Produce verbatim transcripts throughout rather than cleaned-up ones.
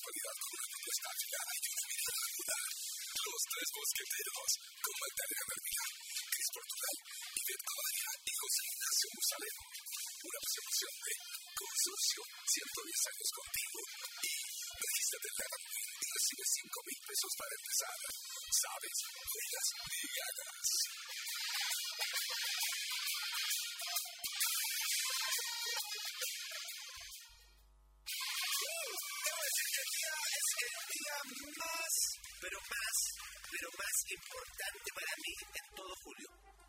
actualidad con una propuesta afilada y una mirada aguda. Los Tres Mosqueteros, con Magdalena Nervilla, Cris Portugal, Ivette Cavaria y José Ignacio Musalero. Una presentación de Consorcio, ciento diez años contigo. Y regístrate en la Ramón y recibe cinco mil pesos para empezar. Sabes, juegas y ganas. Es el día más, pero más, pero más importante para mí en todo julio.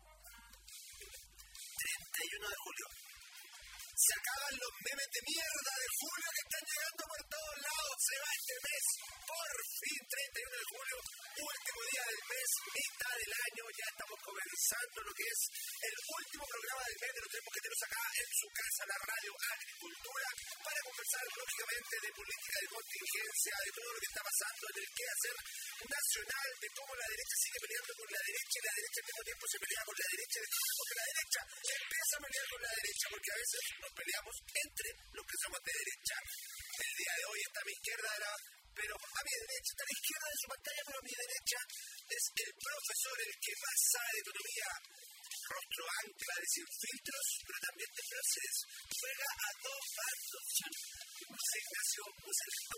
treinta y uno de julio. Se acaban los memes de mierda de julio que están llegando por todos lados. Se va este mes. Por fin, treinta y uno de julio. Último día del mes, mitad del año. Ya estamos comenzando lo que es el último programa del mes de los Tres Mosqueteros acá en su casa, la radio Agricultura, para conversar lógicamente de política de contingencia, de todo lo que está pasando en el quehacer nacional, de cómo la derecha sigue peleando con la derecha y la derecha al mismo tiempo se pelea con la derecha, porque la derecha empieza a pelear con la derecha, porque a veces nos peleamos entre los que somos de derecha. El día de hoy está a mi izquierda, pero a mi derecha, está a la izquierda de su pantalla, pero a mi derecha es el profesor, el que más sabe de economía, rostro ancla de Sin Filtros, pero también de frases, juega a dos bandos. José Ignacio Musalero.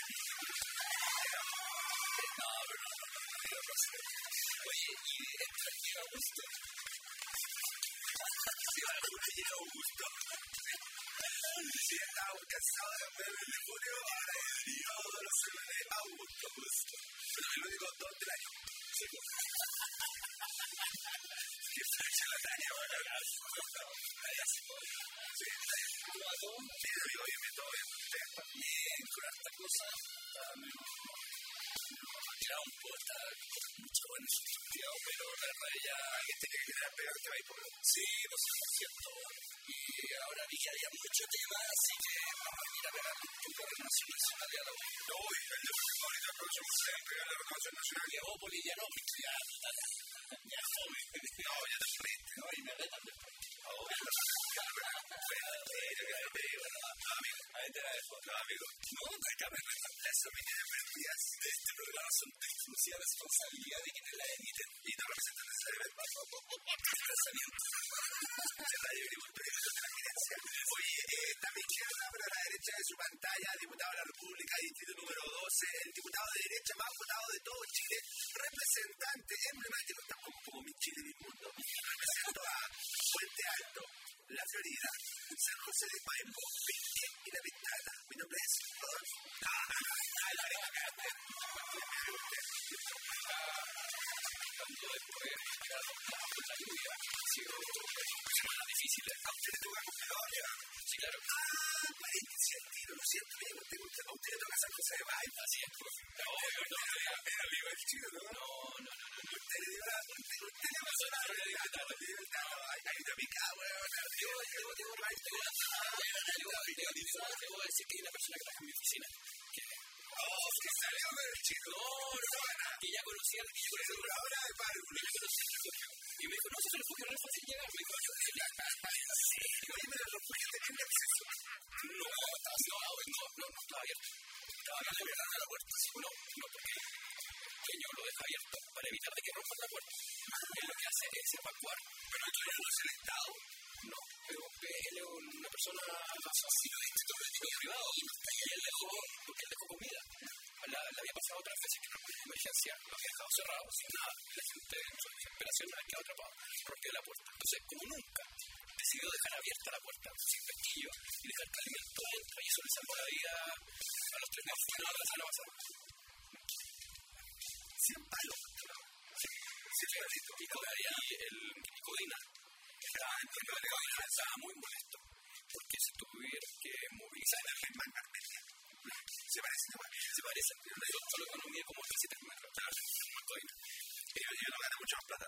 No, pero no, no, no, no, no, no. Oye, ¿y entra el Llega Augusto? Si alguna llega Augusto. Si estábamos cansados de cambiar el demonio, ahora he derivado de los de Augusto, Augusto. Pero el único dos del año. Sí, pues. Qué flecha la talla, para acá. Talla sí, sí, talla. ¿Cómo va todo? Sí, amigo, bien, bien, todo bien. Bien, con harta cosa. Tirado un poco, está mucho bueno en su estudio, pero la verdad ya alguien tiene que quedar pegado este país. Sí, no sé, por cierto. Y ahora vi que había mucho tema, así que vamos a ir a pegar un poco de renovación nacional y a la U. No, y el de ahorita aprovecho que se pegar la renovación nacional. Y a Opoli ya no, ya, ya joven. No, ya te frente, no, y me retan después. Ahora, ahí te la dejo, amigo. No, acá me retan las opiniones perdidas de este programa son de exclusiva responsabilidad de quienes la emiten y no representan necesariamente el pensamiento. Se la agricultura y la transminencia. Oye, está a mi izquierda, pero a la derecha de su pantalla, diputado de la República, distrito número doce, el diputado de derecha más votado de todo Chile, representante emblemático, estamos como mi Chile, mi mundo. Represento a Puente Alto, La Florida, San José de Paimbo, Pirque y La Pintana. Mi nombre es Rodolfo. Ah, ah, la verdad que cuando después la lluvia ha sido semanas difíciles. ¿A usted le toca Colombia? Sí, claro. Ah, paréntesis al tiro, lo siento, amigo. A usted le toca San José de Paimbo. Así es, pues. No, no, era amigo del chino, ¿no? No, no, no. Usted le dio la... Usted le pasó la... Ahí te pica, weón. Yo, yo, yo, te voy a decir que hay una persona que trabaja en mi oficina. Oh, que salió del chico. No, no, que ya conocía, que yo conocía la hora de paro, que ya conocía el refugio. Y me dijo, no, si es el refugio no es fácil llegar. Me dijo, yo dije, oye, pero el refugio tenía acceso. No, estaba cerrado, no, no, no estaba abierto. Estaba acá de verdad a la puerta. No, no, porque el dueño lo deja abierto para evitar de que rompan la puerta. Él lo que hace es evacuar. Pero el dueño no es el Estado. No, pero él es una persona más fácil de este privado y él dejó, porque él dejó comida. La, la había pasado otras veces que no había emergencia, lo había dejado cerrado, sin nada. La gente en su desesperación no había quedado atrapado, rompió la puerta. Entonces, como nunca, decidió dejar abierta la puerta sin pesquillo y dejar que el alimento dentro, y eso le salvó la vida a los tres meses. No, la semana pasada. Cien palos. Sí, clarito. Y el Nicodina estaba, estaba muy molesto porque se tuvieron que movilizar en el Germán Armenia. Se parece, se parece, pero le dio solo economía como casi tres metros. Claro, Germán Codina. Ellos no ganan mucho más plata.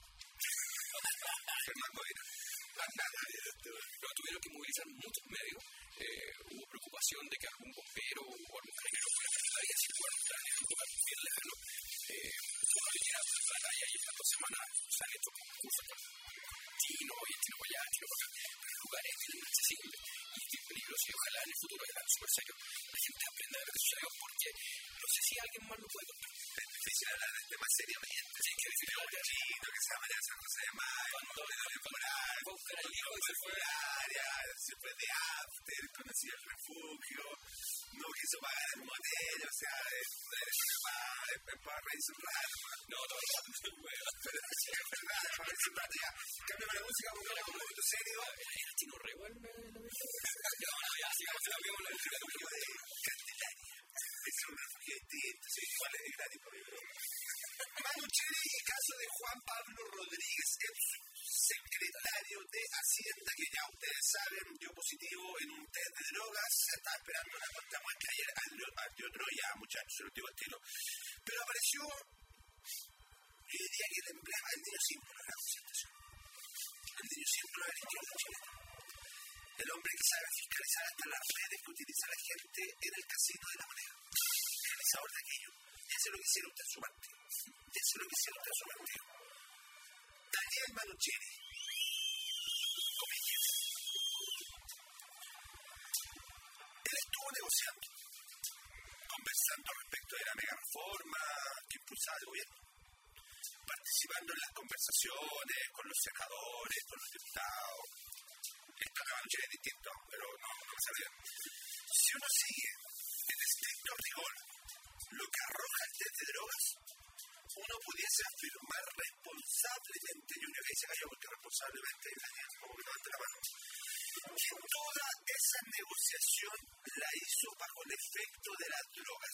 Germán Codina. Pero tuvieron que movilizar muchos medios. Eh, hubo preocupación de que algún bombero o algún carabinero fuera a la vida si fuera a entrar en el lugar bien lejano. Eh, bueno, ya era la batalla y estas dos semanas se han hecho concursos con chino y chino para allá, chino para acá, pero el lugar es inaccesible. Y y es peligroso, y ojalá en el futuro, que es súper serio, la gente aprenda de lo que sucedió, porque no sé si alguien más lo puede contar. Es difícil hablar de temas seriamente. Sí, que decir un chino que se llama San José de Mayo, cuando de Moral, fue a buscar al hijo y se fue a área, se fue de after, conocía el refugio, no quiso pagar el motel, o sea, es para reírse un rato. No, todo el rato, pero sí, es verdad, para reírse un rato, ya. Cambio la música, porque era como un momento serio. ¿Era chino re igual la película? No, no, ya, sigamos en la película. El refugio de Candelaria. Es un refugio distinto, sí, igual es gratis por ahí. Manu Cheri y caso de Juan Pablo Rodríguez, ex secretario de Hacienda, que ya ustedes saben, dio positivo en un test de drogas. Se está esperando una contramuestra ayer al de otro ya, muchachos, se lo digo al tiro. Pero apareció, yo diría que el emblema del niño símbolo de la presentación. El niño símbolo de la izquierda chilena. El hombre que sabe fiscalizar hasta las redes que utiliza la gente en el casino de la moneda. El realizador de aquello. Y eso es lo que hicieron usted en su partido. Y eso es lo que hicieron usted en su partido. Daniel Manucheri. Comillas. Él estuvo negociando, conversando respecto de la mega reforma que impulsaba el gobierno, participando en las conversaciones con los senadores, con los diputados. Esto de Manucheri es distinto, pero no, no me sale bien. Si uno sigue en estricto rigor lo que arroja el test de drogas, uno pudiese afirmar responsablemente, yo creo que ahí se cayó porque responsablemente Daniel, como que levante la mano, que toda esa negociación la hizo bajo el efecto de las drogas.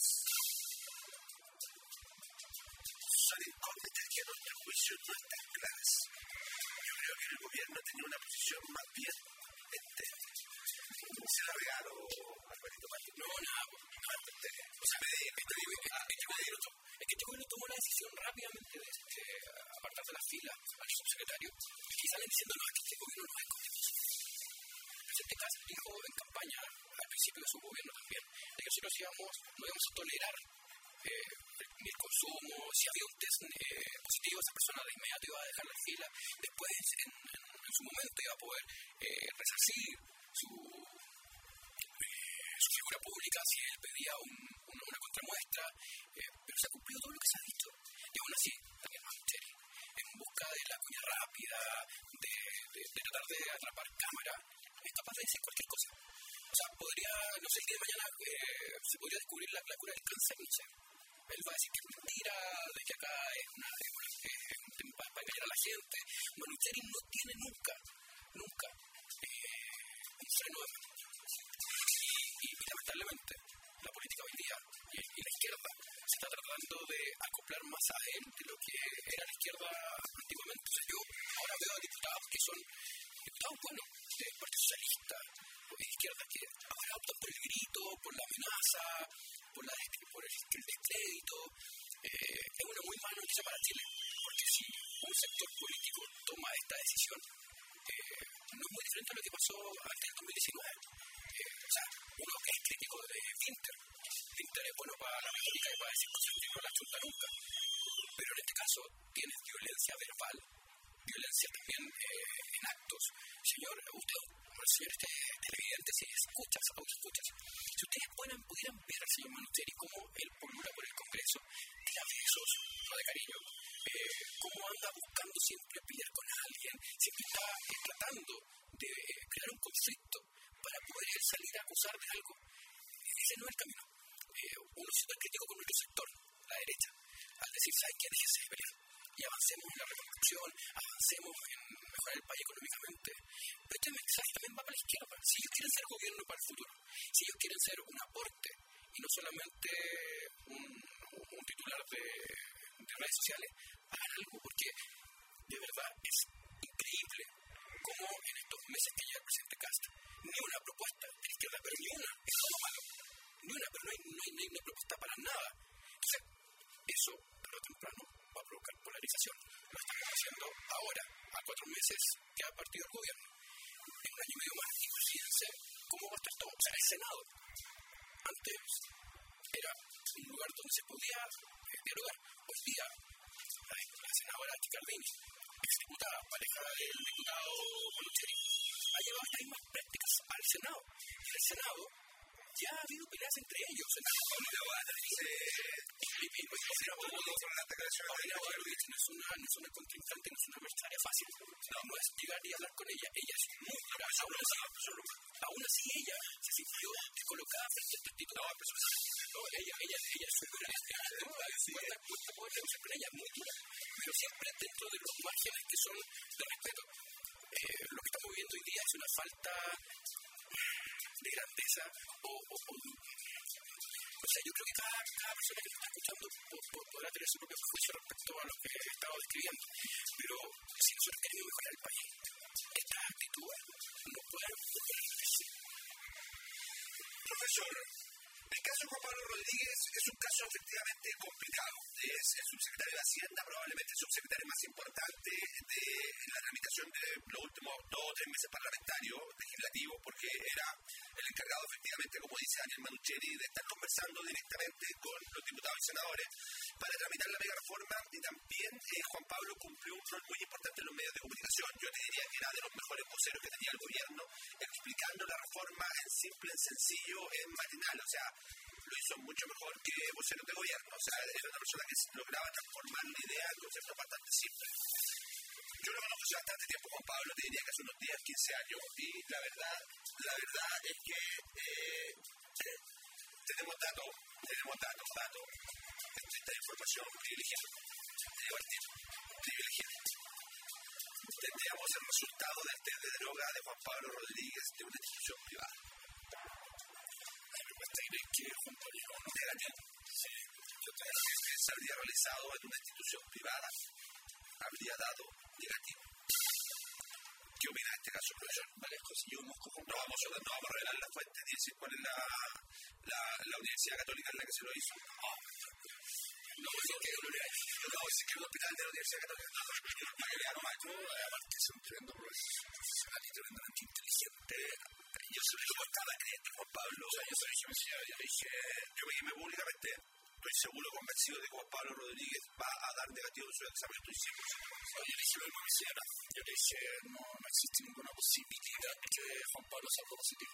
Son incógnitas que a nuestro juicio no están claras. Yo creo que el gobierno tenía una posición más bien entera. Se la regalo, Alvarito Pato. No, nada, no, o sea, me digo, me digo, es que este gobierno tomó la decisión rápidamente de este, apartar de la fila al subsecretario y salen diciendo, no, es que este gobierno no es constitucional. El presidente Kast dijo en campaña, al principio de su gobierno también, de que nosotros íbamos, no íbamos a tolerar eh, ni el consumo, si había un test eh, positivo, esa persona de inmediato iba a dejar la fila, después en, en, en su momento iba a poder eh, resarcir su, eh, su figura pública si él pedía un, un, una contramuestra, eh, pero se ha cumplido todo lo que se ha dicho. Y aún así, también Manucheri, en busca de la cuña rápida, de, de, de tratar de atrapar cámara, es capaz de decir cualquier cosa. O sea, podría, no sé, el día de mañana eh, se podría descubrir la, la cura del cáncer, no sé. Él va a decir que es mentira, de que acá es, una, es, una, es un tema para engañar a la gente. Manucheri no tiene nunca, nunca, eh, un freno de mano. Y, y, y lamentablemente, la política hoy día y, y la izquierda se está tratando de acoplar más a él de lo que era la izquierda antiguamente. O sea, yo ahora veo a diputados que son diputados buenos, del Partido Socialista, o de izquierda, que ahora optan por el grito, por la amenaza, por, la, por el, el descrédito. Eh, es una muy mala noticia para Chile, porque si un sector político toma esta decisión, eh, no es muy diferente a lo que pasó antes del dos mil diecinueve. Eh, o sea, uno que es crítico de Winter, Winter es bueno para la retórica y para decir cosas que no la chunta nunca, pero en este caso tienes violencia verbal, violencia también eh, en actos. Señor, usted, señores televidentes, si escuchas o escuchas, si ustedes puedan, pudieran ver al señor Manucheri cómo él polula por el Congreso, tira besos, no de cariño, eh, cómo anda buscando siempre pelear con alguien, siempre está eh, tratando de eh, crear un conflicto para poder salir a acusar de algo. Ese no es el camino. Eh, uno siendo crítico con nuestro sector, la derecha, al decir, ¿sabes qué? Déjese de pelear y avancemos en la reconstrucción, avancemos en mejorar el país económicamente. Pero este mensaje también va para la izquierda. Si ellos quieren ser gobierno para el futuro, si ellos quieren ser un aporte y no solamente un, un titular de, de redes sociales, hagan algo, porque de verdad es increíble cómo en estos meses que lleva el presidente Kast, ni una propuesta de la izquierda, pero ni una, es todo malo, ni una, pero no hay, no hay, no hay una propuesta para nada. Entonces, eso, tarde o temprano, va a provocar polarización. Lo estamos haciendo ahora, a cuatro meses que ha partido el gobierno. En un año y medio más, imagínense cómo va a estar todo. O sea, el Senado, antes era un lugar donde se podía eh, dialogar. Hoy día, la, la senadora Chicardini, exdiputada, pareja del diputado Manucheri, ha llevado estas mismas prácticas al Senado. Senado ya ha habido peleas entre ellos. Paulina Bada dice... Paulina Bada no es una, no es una contrincante, no es una adversaria fácil. No, no es llegar y hablar con ella. Ella es muy dura. Aún así, aún así ella se sintió colocada frente a este título. No, ella, ella, ella es súper cuesta, cuesta poder negociar con ella, muy dura. Pero siempre dentro de los márgenes que son de respeto. Eh, lo que estamos viviendo hoy día es una falta de grandeza o, o, o, o sea, yo creo que cada, cada persona que nos está escuchando podrá tener su propio juicio respecto a lo que he estado describiendo, pero si nosotros queremos mejorar el país, estas actitudes no pueden repetirse. Profesor, el caso de Juan Pablo Rodríguez es un caso efectivamente complicado. Es el subsecretario de Hacienda, probablemente el subsecretario más importante de la tramitación de los últimos dos o tres meses parlamentarios, legislativos, porque era el encargado efectivamente, como dice Daniel Manucheri, de estar conversando directamente con los diputados y senadores para tramitar la mega reforma, y también eh, Juan Pablo cumplió un rol muy importante en los medios de comunicación. Yo te diría que era de los mejores voceros que tenía el gobierno, explicando la reforma en simple, en sencillo, en matinal, o sea, lo hizo mucho mejor que voceros de gobierno, o sea, era una persona que lograba transformar la idea en conceptos bastante simples. Yo lo conozco hace bastante tiempo, Juan Pablo, te diría que hace unos diez, quince años, y la verdad, la verdad es que eh, eh, tenemos datos, tenemos datos, datos, esta información privilegiada, lleva el tiempo, privilegiada. Tendríamos el resultado del test de droga de Juan Pablo Rodríguez de una institución privada. Que Juan Pablo no negativo. Sí. Yo creo que se habría realizado en una institución privada, habría dado negativo. ¿Qué opina de este caso, profesor? Vale, si yo conozco, no vamos a, no vamos a revelar la fuente ni decir cuál es la, la, la Universidad Católica en la que se lo hizo. Oh. No, es que no, no, es que el hospital de la Universidad Católica no, para que vean nomás. Aparte es un tremendo profesional y tremendamente inteligente. Yo se lo contaba a Juan Pablo, o sea, yo se lo dije, yo le dije, yo me dije públicamente, estoy seguro, convencido de que Juan Pablo Rodríguez va a dar negativo en su examen, estoy cien por ciento convencido. Yo le dije lo mismo a mi señora, yo le dije, no, no existe ninguna posibilidad que Juan Pablo salga positivo.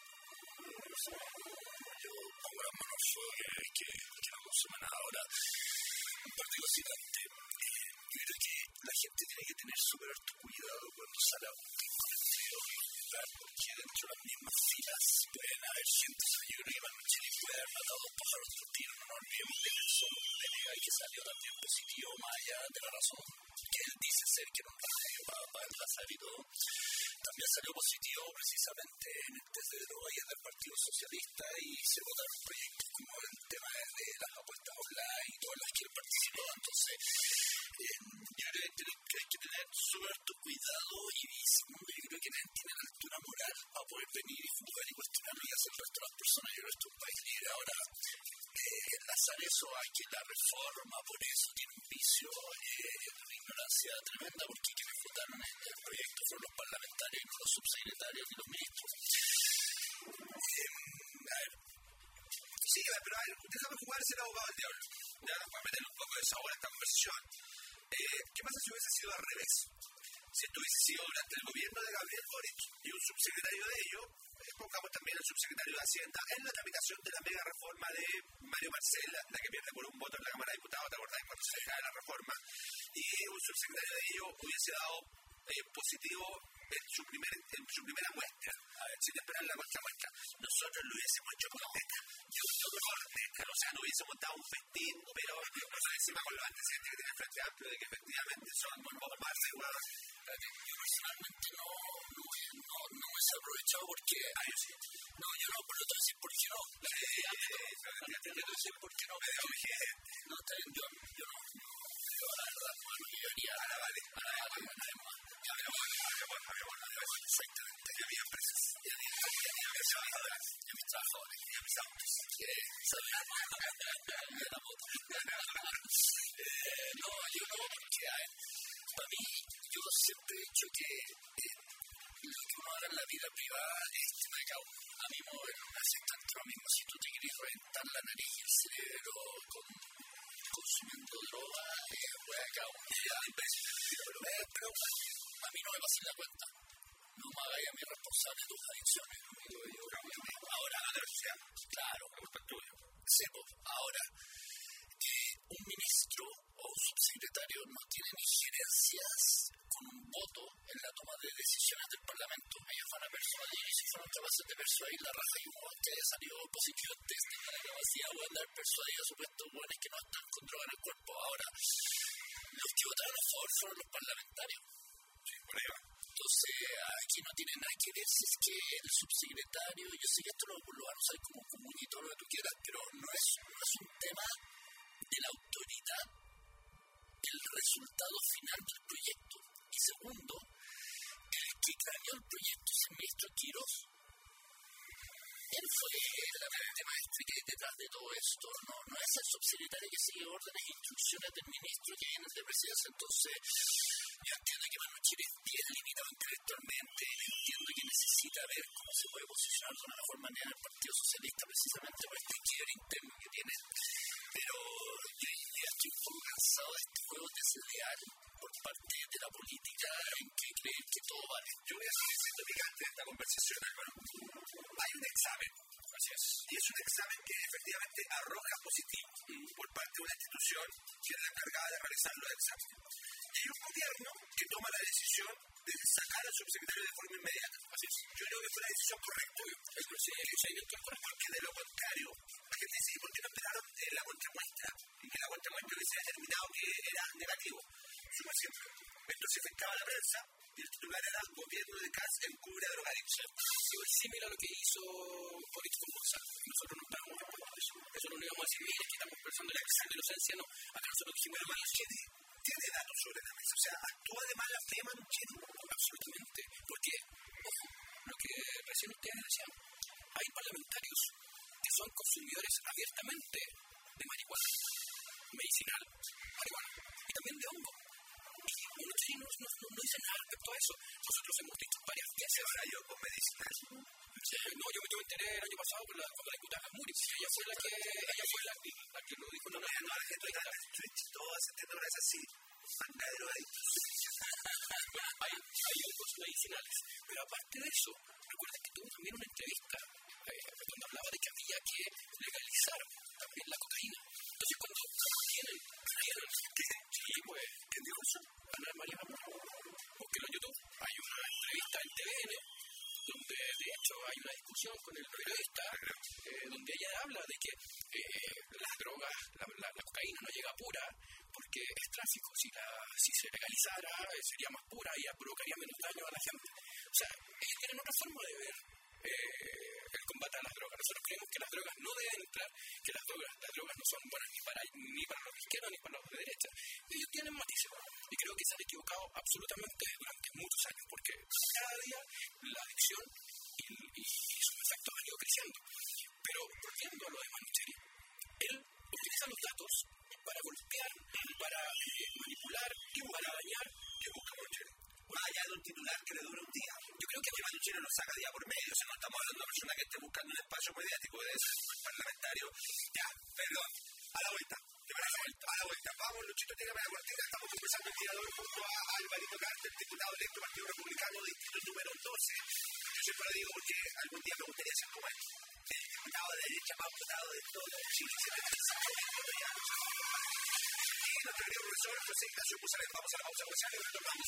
Yo pongo las manos sobre que, que no consuman ahora. Un par de cositas antes. Yo creo que la gente tiene que tener súper harto cuidado cuando sale a un partido, porque dentro de las mismas filas pueden haber gente. Yo creo que Manucheri puede haber matado dos pájaros de un tiro. No olvidemos de Nelson Delega, que salió también positivo, más allá de la razón que él dice ser, que no es para, para enlazar y todo. También salió positivo precisamente en el test de drogas del Partido Socialista, y se votaron proyectos como el tema de las apuestas online y todas las que él participó. Entonces, eh, yo creo que hay que tener súper harto cuidado, y segundo, yo creo que nadie tiene la altura moral para poder venir y jugar y cuestionar lo que hace el resto de las personas. Yo creo que esto es un país libre. Ahora, eh, enlazar eso a que la reforma por eso tiene un vicio eh, de una ignorancia tremenda, porque quienes votaron en el proyecto fueron los parlamentarios y no los subsecretarios ni los ministros. Eh, a ver. Sí, pero a ver, déjame jugar ser abogado del diablo, ya, para meterle un poco de sabor a esta conversación. Eh, ¿Qué pasa si hubiese sido al revés? Si esto hubiese sido durante el gobierno de Gabriel Boric y un subsecretario de ello, eh, pongamos también el subsecretario de Hacienda, en la tramitación de la mega reforma de Mario Marcela, la que pierde por un voto en la Cámara de Diputados, ¿te acordás cuando se cae la reforma? Y un subsecretario de ello hubiese dado eh, positivo en su, primer, en su primera muestra, a ver, sin esperar la contramuestra. Nosotros lo hubiésemos hecho con neta, yo, yo mejor neta, o sea, no hubiésemos montado un festín, pero no sé, encima con los antecedentes que tiene el Frente Amplio de que efectivamente son un poco más igual. Yo personalmente no, no, no, no me he aprovechado porque... Ah, yo sí. No, yo no, pero te voy a decir por qué no. Te voy a decir por qué no. No, está bien, yo, yo no. Yo la verdad no lo llevaría. Ahora vale, ahora vale, ahora vale. Ya me voy, ya me voy, ya me voy. Exactamente. Ya había empresas. Ya había mis trabajadores. Ya mis trabajadores. Ya mis autos. ¿Sabes? Ya la moto. No, yo no, porque a ver, para mí, yo siempre he dicho que eh, lo que uno haga en la vida privada es tema de cada uno. A mí me hace exactamente lo mismo. Si tú te quieres reventar la nariz y el cerebro con, consumiendo droga, eh, pues a cada uno. Ya, pero, eh, pero a mí no me pasen la cuenta. No me hagáis a mi responsabilidad. responsable de tus adicciones. Yo, yo, yo, ahora, sea, claro, sí, pues, ahora, eh, un ministro o un subsecretario no tienen injerencias con un voto en la toma de decisiones del Parlamento. Ellos van a persuadir, y si fueron capaces de persuadir la raja y un hueón que haya salido positivo en test de la capacidad de andar persuadido a supuestos hueones que no están con droga en el cuerpo. Ahora, los que votaron a favor fueron los parlamentarios. Sí, por ahí va. Entonces, aquí no tiene nada que ver si es que el subsecretario, yo sé que esto lo, lo van a usar como común y todo lo que tú quieras, pero no es, no es un tema de la autoridad el resultado final del proyecto. Y segundo, el que craneó el proyecto es el ministro Quirós. Él fue la mente maestra que hay detrás de todo esto. No, no es el subsecretario que sigue órdenes e instrucciones del ministro que viene de presidencia. Entonces, yo entiendo que Manuel es bien limitado intelectualmente. Entiendo que necesita ver cómo se puede posicionar de una mejor manera el Partido Socialista, precisamente por este quiebre interno que tiene. Pero yo ya estoy un poco cansado de este juego desleal por parte de la política en que creen que todo vale. Yo voy a seguir siendo picante de esta conversación, Álvaro. Hay un examen, así es, y es un examen que efectivamente arroja positivo mm. por parte de una institución que es la encargada de realizar los exámenes. Y hay un gobierno que toma la decisión de sacar al subsecretario de forma inmediata. Así es. Yo creo que fue la decisión correcta. El procedimiento es correcto. Porque de lo contrario, la gente dice, ¿por qué no esperaron eh, la contramuestra? Y que la contramuestra hubiese determinado que era negativo. Súper simple. Esto se afectaba a la prensa y el titular era el gobierno de Katz encubre a drogadicción. Es similar a lo que hizo Boric con Gonzalo. Nosotros no estábamos de acuerdo con eso. Eso no lo íbamos a decir, mire, que estamos pensando en la excepción de inocencia, no. Acá nosotros dijimos la mala. Tiene datos sobre la mesa, o sea, actúa de mala fe Manucheri. Absolutamente, porque, ojo, lo que recién ustedes decían, hay parlamentarios que son consumidores abiertamente de marihuana medicinal, marihuana, y también de hongo. Y Manucheri no, no, no, no dice nada respecto a eso. Nosotros hemos dicho varias veces. Ahora yo con medicinal. Sí, no, yo, yo me enteré el año pasado con la, con la diputada Muri. Ella fue la que, ella fue la, la que lo dijo. No, no, no, la gente está en Twitch, todas las tendedoras es así. Bancadero de hay, hay hongos medicinales. Pero aparte de eso, recuerden que tuvo también una entrevista eh, donde hablaba de que había que legalizar también la cocaína. Entonces, cuando tienen, ¿qué? Sí, pues, ¿quién dijo eso? Ana María Zamora. Búsquelo en YouTube. Hay una entrevista en T V N donde de hecho hay una discusión con el periodista eh, donde ella habla de que eh, las drogas, la, la, la cocaína no llega pura porque es tráfico. Si, la, si se legalizara eh, sería más pura y provocaría menos daño a la gente. O sea, ellos tienen otra forma de ver eh, el combate a las drogas. Nosotros creemos que las drogas no deben entrar, que las drogas, las drogas no son buenas ni para, ni para los de izquierda ni para los de derecha. Ellos tienen matices y creo que se han equivocado absolutamente durante muchos años porque cada día la adicción y, y, y sus efectos han ido creciendo. Pero volviendo a lo de Manucheri, él utiliza los datos para golpear, para eh, manipular, para dañar. ¿Qué busca Manucheri? Más allá de un titular que le dura un día. Yo creo que Manucheri lo saca día por medio. O sea, no estamos hablando de una persona que esté buscando un espacio mediático, de ese parlamentario. Ya, perdón. A la vuelta. ¿Qué parece? A la vuelta. Vamos, Luchito, tírame la cortina. Estamos conversando el día de hoy junto a Alvarito Carter, diputado electo Partido Republicano, distrito número doce. Yo siempre lo digo porque algún día me gustaría ser como él. El diputado de derecha más votado de todo Chile. Se me pensaba en el ya. Y nuestro querido profesor José Ignacio Musaret. Vamos a la pausa comercial y retornamos.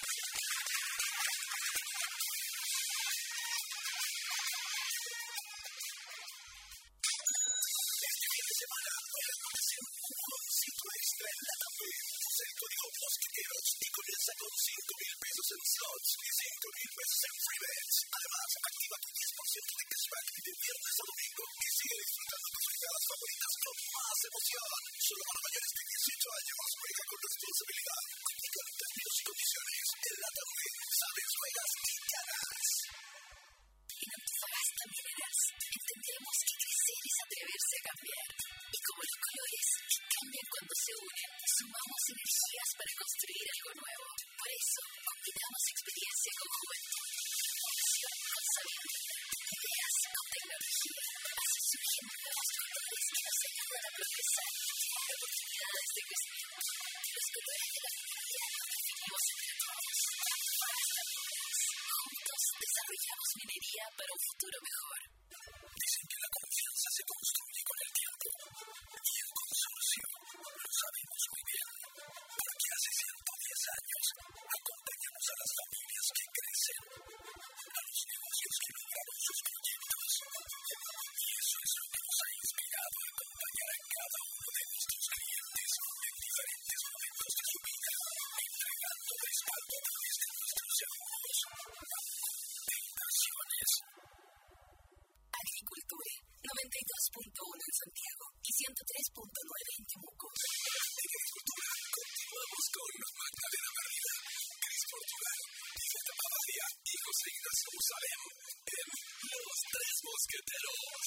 Semana, para conocer un jovencito extra en la también. Usa el código Mosquiteros y comienza con cinco mil pesos en slots y cinco mil pesos en free bets. Además, activa tu diez por ciento de cashback de viernes a domingo y sigue disfrutando tus jugadas favoritas con más emoción. Solo para mayores de dieciocho años, juega con responsabilidad. Aplica los términos y condiciones. En la también, sabes, juegas y ganas. En Antofagasta Minerals entendemos que crecer es atreverse a cambiar. Y como los colores que cambian cuando se unen, sumamos energías para construir algo nuevo. Por eso, combinamos experiencia con juventud, emoción con sabiduría, ideas con tecnología. Así surgen nuevos colores que nos ayudan a progresar y crear oportunidades de crecimiento. Los colores de la minería los definimos entre todos. Antofagasta Minerals, juntos desarrollamos. desarrollamos minería para un futuro mejor. Dicen que la confianza se construye con el tiempo. Y en Consorcio lo sabemos muy bien. Porque hace ciento diez años acompañamos a las familias que crecen, a los negocios que lograron sus proyectos. Y eso es lo que nos ha inspirado a acompañar a cada uno de nuestros clientes en diferentes momentos de su vida, entregando respaldo a través de nuestros seguros de inversiones. Agricultura, noventa y dos punto uno en Santiago y ciento tres punto nueve en Temuco. En Agricultura continuamos con Magdalena Barrida, Cris Portugal, Iveta Pavadía y José Ignacio Musalem en Los Tres Mosqueteros.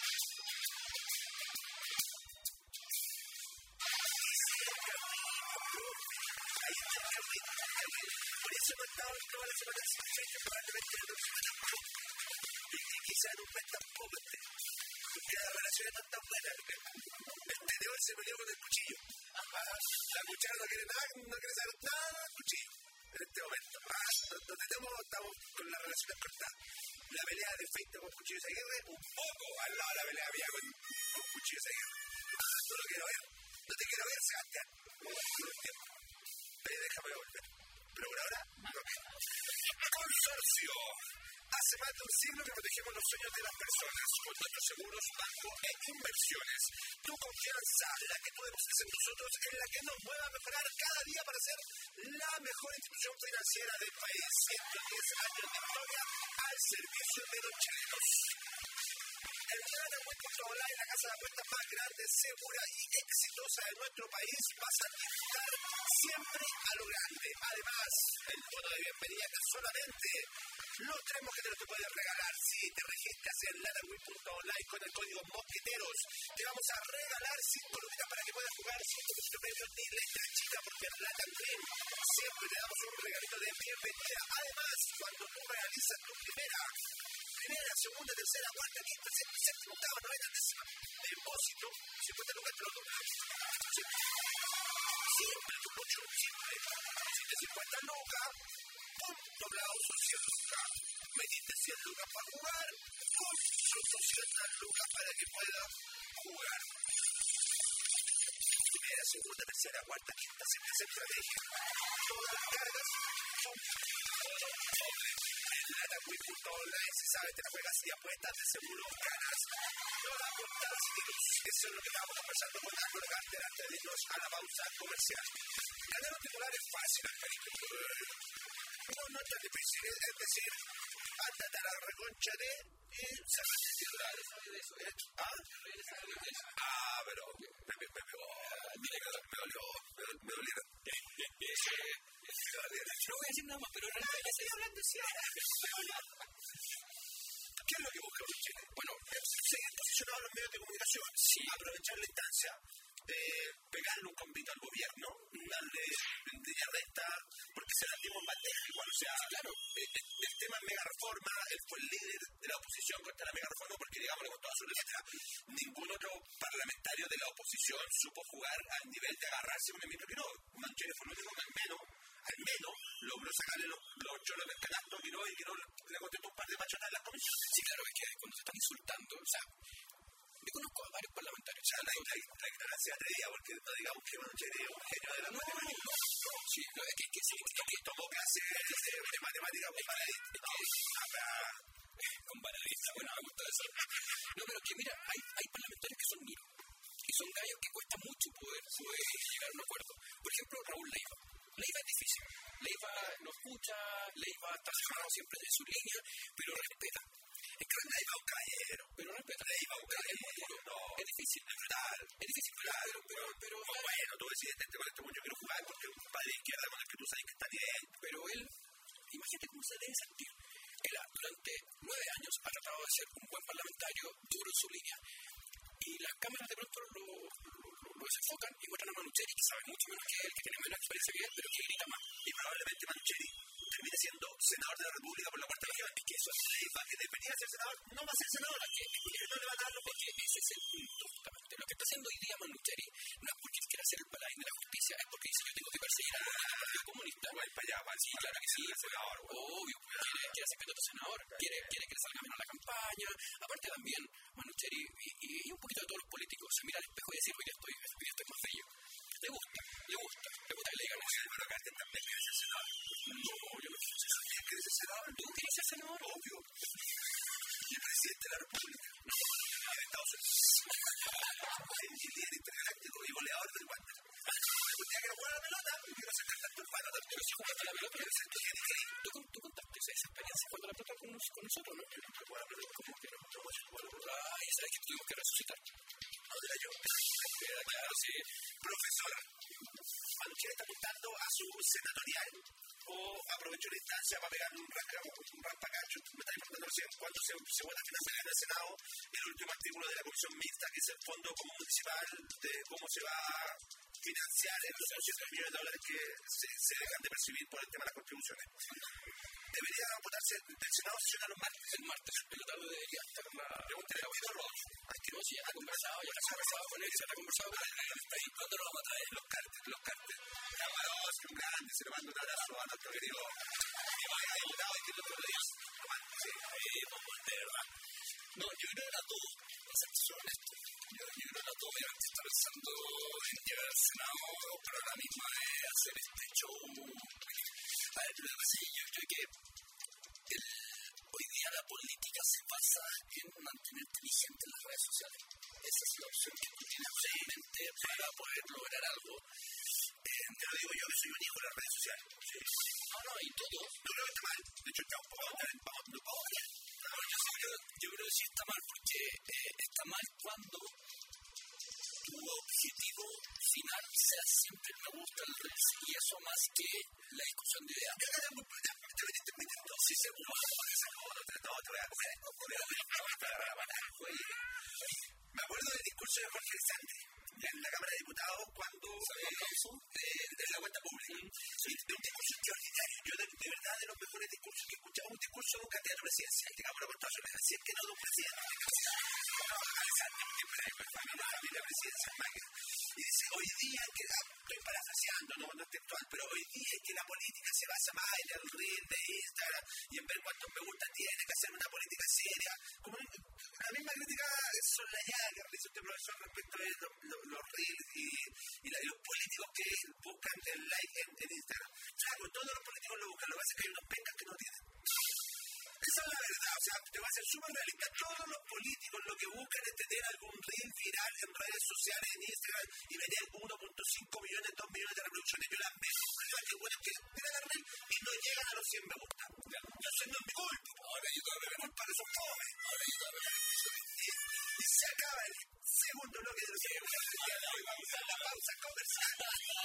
Ahí está el Kawin, Kawin. Por eso he mandado todas las semanas que probablemente no se me tampoco. Y quizá en un mes tampoco esté. Porque la relación es tan buena. El tenedor se peleó con el cuchillo. La cuchara no quiere nada, no quiere saber nada del cuchillo. En este momento. Donde estamos, estamos con las relaciones cortadas. La pelea de Feito con Cuchillo Seguirre, un poco al lado de la pelea mía con, con Cuchillo Seguirre. No lo quiero ver. No te quiero ver, Sebastián. No lo entiendo. Pero déjame volver. Pero por ahora, no. Consorcio. Hace más de un siglo que protegemos los sueños de las personas con nuestros seguros, banco e inversiones. Tu confianza, la que tú depositas en nosotros, es la que nos mueve a mejorar cada día para ser la mejor institución financiera del país. ciento diez años de historia al servicio de los chilenos. El Data punto online, la casa de apuestas más grande, segura y exitosa de nuestro país, vas a disfrutar siempre a lo grande. Además, el bono de bienvenida que solamente los tres mosqueteros te pueden regalar si te registras en Latawin punto online con el código mosqueteros. Te vamos a regalar cinco luquitas para que puedas jugar cinco minutos medios ni letra chica, porque en Latawin siempre te damos un regalito de bienvenida. Además, cuando tú realizas tu primera primera, segunda, tercera, cuarta, quinta, sexta, séptima, octava, novena, décima depósito, cincuenta lucas te lo doblas. Siempre, con mucho, siempre. Si te cincuenta lucas, ¡pum! Doblado son cien lucas. Metiste cien lucas para jugar, ¡pum! Son doscientas lucas para que puedas jugar. Primera, segunda, tercera, cuarta, quinta, sexta, séptima, décima. Todas las cargas, ¡pum! Todo doble. En Latawin punto online, si sabes, te la juegas y apuestas, de seguro ganas. No la apuntadas y tiros. Eso es lo que estamos conversando con Álvaro Carter antes de irnos a la pausa comercial. Ganar un titular es fácil, Alvarito. No, no es tan difícil. Es decir, ándate a la reconcha de y sacas el titular. ¿Ah? Ah, pero me, me, me pegó. Me dolió. Me, me dolieron. No voy a decir nada más, pero realmente ya estoy hablando de cierto. ¿Qué es lo que buscamos en Chile? Bueno, seguir posicionados en los medios de comunicación, sí, aprovechar la instancia, eh, pegarle un convito al gobierno, darle línea recta, porque se la dimos en bandeja igual, o sea, sí, claro, eh, el tema es mega reforma, él fue el líder de la oposición contra la mega reforma, porque digámoslo con toda su letra, ningún otro parlamentario de la oposición supo jugar al nivel de agarrarse un Emilio Quiroga. Manchero fue el único que al menos, al menos, logró sacarle los, los choros del canasto a Quiroga y Quiroga le contestó un par de machotas en las comisiones. Sí, claro, es que cuando se están insultando, o sea, yo conozco a varios parlamentarios. O sea, la, la, la ignorancia atrevida, porque no digamos que Manchero es un genio de la matemática. No, no, sí, no, es que, que sí, es que tomó clases de, de matemática con Baradista. No, con Baradista, bueno, me gusta eso. No, pero que mira, hay, hay parlamentarios que son miros, y son gallos que cuesta mucho poder, poder llegar a un acuerdo. Por ejemplo, Raúl Leiva. Leiva es difícil. Leiva no escucha, Leiva está cerrado siempre de su línea, pero respeta. Es que Leiva es un caballero, pero respeta. Leiva es un caballero. No, es difícil, es brutal. Es difícil, claro, pero... pero, pero no, bueno, tú decides, este con este mundo quiero jugar porque es un padre de izquierda con el que tú sabes que está bien. Pero él, imagínate cómo se debe sentir. Él durante nueve años ha tratado de ser un buen parlamentario, duro en su línea, y las cámaras de pronto lo, lo, lo, lo desenfocan y muestran a Manucheri, que sabe mucho menos que él, que tiene menos experiencia que él, pero que grita más. Y probablemente Manucheri termine siendo senador de la República por la cuarta región. Es que eso es Leiva, que debería ser senador, no va a ser senador, que no le va a dar lo que ese es el punto, justamente. Lo que está haciendo hoy día Manucheri no es porque quiera ser el paladín de la justicia, noticia es porque dice yo tengo que perseguir al Partido Comunista. Igual para allá, para Sí, claro que sí, senador. obvio, quiere, quiere ser candidato a senador, quiere, quiere que le salga menos la campaña. Aparte también, Manucheri y, y, y un poquito de todos los políticos se mira al espejo y decir, hoy estoy, hoy estoy más bello. Le gusta, le gusta, le gusta que le digan eso. Pero acá también quiere ser senador. No, yo no quiero ser senador. ¿Quiere ser senador? ¿Tú quieres ser senador? Obvio. Y el presidente de la República. No, de Estados Unidos. El líder intergaláctico y goleador del Wander. Un día que no juega la pelota, quiero ser cantante urbano. Pero si jugaste la pelota, tú, tú contaste esa experiencia cuando la pelota con, nos, con nosotros, ¿no? Yo no me acuerdo, pero ¿cómo que no? No voy a jugar la pelota. Ay, ¿sabes que tuvimos que resucitar? No, era yo. Era claro, sí. Profesor, Manucheri está apuntando a su senatorial o aprovechó la instancia para pegar un, rasca, un raspacacho. Me está informando recién cuando se, se vota financiar en el Senado el último artículo de la Comisión Mixta, que es el Fondo Común Municipal de cómo se va a financiar los doscientos millones de dólares que se, se dejan de percibir por el tema de las contribuciones. Debería votarse del Senado sesión a los martes. El martes, en la tarde debería estar la... Pregúntale a Guido Rodolfo. Ay, que no, si ya está conversado, ya está conversado con él, ya está conversado con él. ¿Cuándo lo vamos a traer? Los cartes, los cartes. Camaros, un grande, se le manda un abrazo a nuestro querido que vaya diputado y que no te lo digas. Sí, de verdad. No, yo creo que a todos, para ser honesto, yo, yo creo que a todos obviamente está pensando en llegar al Senado, pero a la misma vez hacer este show. A ver, pero sí, yo creo que el, hoy día la política se basa en mantenerte vigente en las redes sociales. Esa es la opción que tú tienes realmente para poder lograr algo. Eh, te lo digo yo que soy un hijo de las redes sociales. Sí. No, no, y todo. No creo que esté mal. De hecho, está un poco vamos, no puedo ver. No, yo, sí, yo, yo creo que sí está mal porque eh, está mal cuando tu objetivo final sea siempre me gusta el redes y eso más que la discusión de ideas. Yo creo que te veniste metiendo. Sí, seguro. No, te voy a comer. Me acuerdo del discurso de Jorge Alessandri en la Cámara de Diputados cuando eh, de la cuenta pública. Sí, de un discurso extraordinario. Yo de, de verdad de los mejores discursos que he escuchado, un discurso de un candidato presidencial, digamos la contratación, así es que no de un presidente. Alessandri, porque para mí la presidencia es más que... Y dice, hoy día que estoy parafraseando, no, no es textual, pero hoy día es que la política se basa más en el reel de Instagram y en ver cuántos me gusta tiene que hacer una política seria. Como la misma crítica soslayada que realiza este profesor respecto a los, los, los reels y, y, la, y los políticos que buscan el like en, en Instagram. Claro, todos los políticos lo buscan, lo que pasa es que hay unos pencas que no tienen. Esa es la verdad, o sea, te va a ser súper realista. Todos los políticos lo que buscan es tener algún reel viral en redes sociales, en Instagram, y tener uno punto cinco millones, dos millones de reproducciones. Yo las veo, que bueno que tiran el reel y no llegan a los cien me gusta. Yo sé, no es mi culpa. Ahora yo también me culpa de esos jóvenes. Ahora yo también. Y, y se acaba el segundo bloque de los cien. Vamos a la pausa comercial.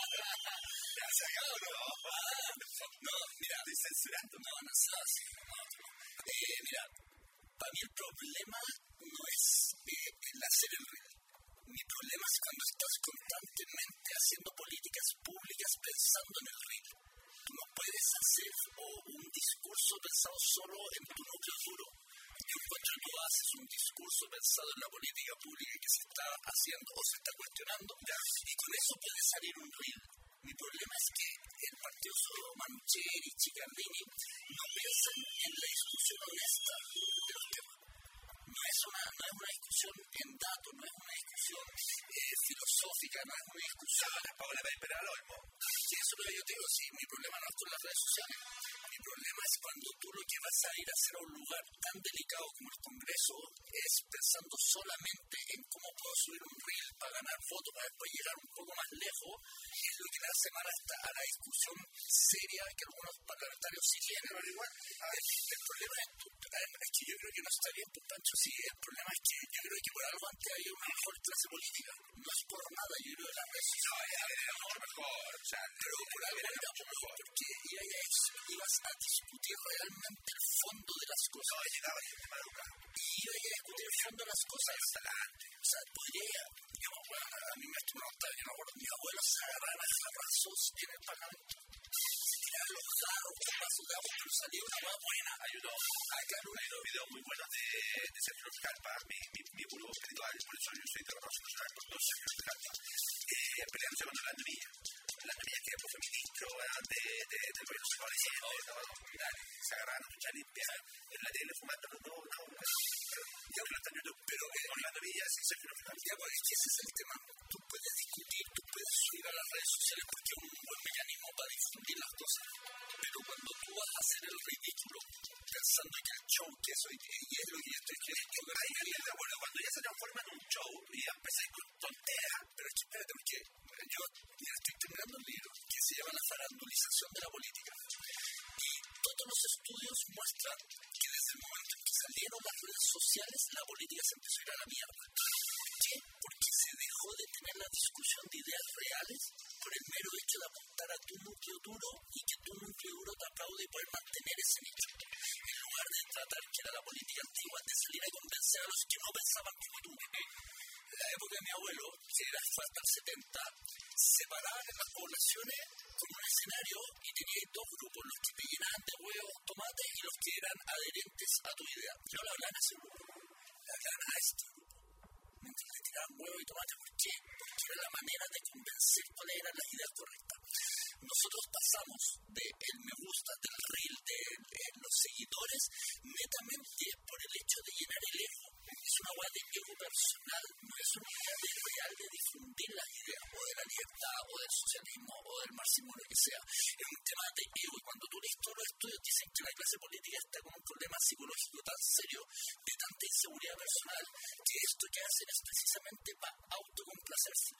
Ya se acabó, ¿no? No, mira, estoy censurando. No, no es así. Eh, mira, para mí el problema no es eh, el hacer el reel. Mi problema es cuando estás constantemente haciendo políticas públicas pensando en el reel. Tú no puedes hacer oh, un discurso pensado solo en tu núcleo duro. Yo encuentro que tú haces un discurso pensado en la política pública que se está haciendo o se está cuestionando, ya, y con eso puede salir un reel. Mi problema es que el partido Manucheri, Chiccardini, no piensan en la discusión honesta de los temas. No es una, no es una discusión en datos, no es una discusión eh, filosófica, no es una discusión... Ah, Paola Pérez al Olmo. Sí, eso es lo que yo te digo, sí, mi problema no es con las redes sociales. Mi problema es cuando tú lo que vas a ir a hacer a un lugar tan delicado como el Congreso es pensando solamente en cómo puedo subir un reel para ganar votos, para después llegar un poco más lejos, es lo que le hace mal a la discusión seria que algunos parlamentarios sí tienen. Pero igual, a ver, el problema es, es que yo creo que no estaría por Pancho, sí, el problema es que yo creo que por algo antes había una mejor clase política. No es por nada, yo creo que la red social era mucho mejor, o sea, pero por algo era mucho mejor, porque iba a, ibas a discutir realmente el fondo de las cosas. No, llegaba gente maluca. Y iba a discutir el fondo de las cosas. O sea, podría, digamos, bueno, a mí me estoy preguntando, yo me acuerdo, mis abuelos se agarraban a jarrazos en el Parlamento. Se tiraban los jarros, los vasos de agua, pero salió una más buena. Hay unos, acá hay unos videos muy buenos de, de Sergio Calpa, mi, mi, mi gurú espiritual, por eso yo soy de la Rosa Nacional, por dos Sergio Calpa, eh, peleándose con la Andrilla. la niña que fue ministro de, de, del gobierno central, se agarraban a ducha limpia en la tele fumando, no, no, no, ya no están viendo, pero con la novilla sin ser fenomenal. Ya, pues es que ese es el tema. Tú puedes discutir, tú puedes subir a las redes sociales porque es un buen mecanismo para difundir las cosas, pero cuando tú vas a hacer el ridículo pensando que el show que eso y es lo que yo estoy creyendo, ahí es de acuerdo, cuando ya se transforma en un show y ya empezáis con tonteras, pero es que espérate, porque yo ya estoy terminando un libro que se llama La farandulización de la política y todos los estudios muestran que desde el momento en que salieron las redes sociales la política se empezó a ir a la mierda. ¿Por qué? Porque se dejó de tener la discusión de ideas reales por el mero hecho de apuntar a tu núcleo duro y que tu núcleo duro te aplaude y poder mantener ese nicho. En lugar de tratar, que era la política antigua, de salir a convencer a los que no pensaban como tú. En la época de mi abuelo, que era hasta el setenta, separaban en las poblaciones con un escenario y tenía dos grupos, los que te llenaban de huevos, tomates y los que eran adherentes a tu idea. No le hablaban a ese grupo, le hablaban a este grupo. Mientras le tiraban huevos y tomates, ¿por qué? Porque era la manera de convencer cuáles eran las ideas correctas. Nosotros pasamos de el me gusta, del reel, de, de los seguidores, netamente por el hecho de llenar el ego. Es una hueá de ego personal, no es una idea de real de difundir las ideas, o de la libertad, o del socialismo, o del marxismo, lo que sea. Es un tema de ego, y cuando tú lees todos los estudios dicen que la clase política está con un problema psicológico tan serio, de tanta inseguridad personal, que esto que hacen es precisamente para autocomplacerse.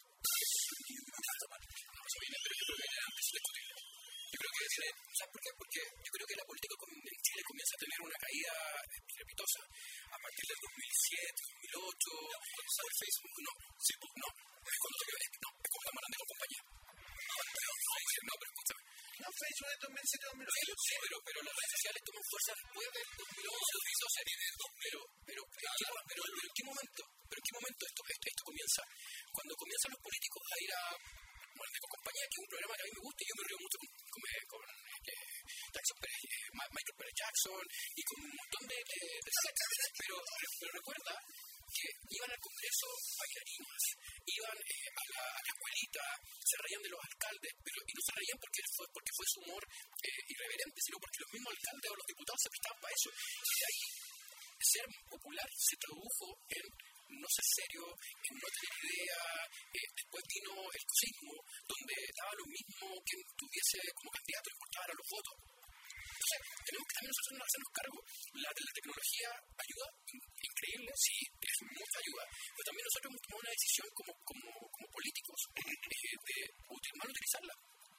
Y no está mal. Eso viene, pero yo creo que antes es discutible. Yo creo que tiene, ¿sabes por qué? Porque yo creo que la política en Chile comienza a tener una caída estrepitosa a partir del dos mil siete, dos mil ocho, cuando sale el Facebook, no, sí, pues no, es cuando te ves, no, es como la Maranda con compañía. No, pero no, no, pero escúchame. No, Facebook es dos mil siete, dos mil ocho. Sí, pero, pero las redes sociales toman fuerza después del dos mil once, dos mil doce, pero, pero, pero, claro, pero, pero ¿en qué momento? ¿Pero en qué momento esto, esto, esto comienza? Cuando comienzan los políticos a ir a Maranda con compañía, que es un programa que a mí me gusta y yo me río mucho con, con, con eh, Jackson Pérez, eh, Michael Pérez Jackson y con un montón de, de, de sectas, pero, pero recuerda que iban al Congreso bailarinas, iban eh, a, la, a la escuelita, se reían de los alcaldes, pero y no se reían porque fue, porque fue su humor eh, irreverente, sino porque los mismos alcaldes o los diputados se prestaban para eso. Y de ahí, ser popular se tradujo en no ser serio, en no tener idea. Eh, después vino el cosismo, donde daba lo mismo que tuviese como candidato, le importaban los votos. Entonces, tenemos que también nosotros hacernos cargo. La, la tecnología ayuda, increíble, sí, es mucha ayuda, pero también nosotros hemos tomado una decisión como, como, como políticos eh, de util, mal utilizarla.